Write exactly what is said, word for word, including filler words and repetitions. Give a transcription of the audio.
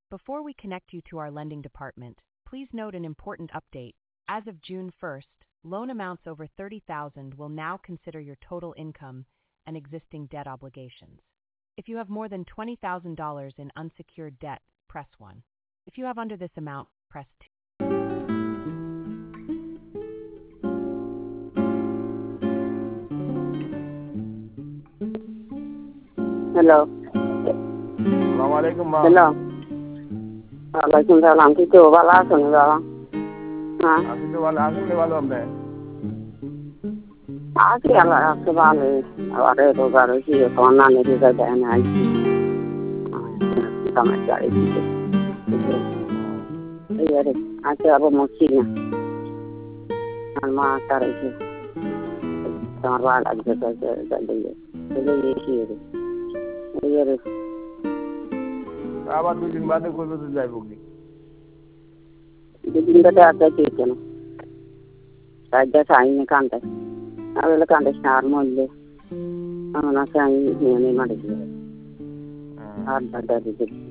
Before we connect you to our lending department, please note an important update. As of June first, loan amounts over thirty thousand dollars will now consider your total income and existing debt obligations. If you have more than twenty thousand dollars in unsecured debt, press one. If you have under this amount, press two. Hello. Assalamualaikum, Bang. Hello. Waalaikumsalam. Itu wala sunu baba. Ha. Aku wala aku le wala amne. Aki ala asbale. Aware to garo si tonna ne ke ga na ai. Kama jari. Iya deh. Ada apa musiknya? Alma kare ki. Tamar wala ga ga ga ga le. Ele ye ki re. Iya deh. আবার দুই দিন বাদে কইবে তো যাইবো কি দুদিন বাদে আটা দিতে না রাজা সাইনে কান্তে আবেলে কান্তে স্টার মল্লে আমরা সাই নিয়ে মারি আর দাদা দিতে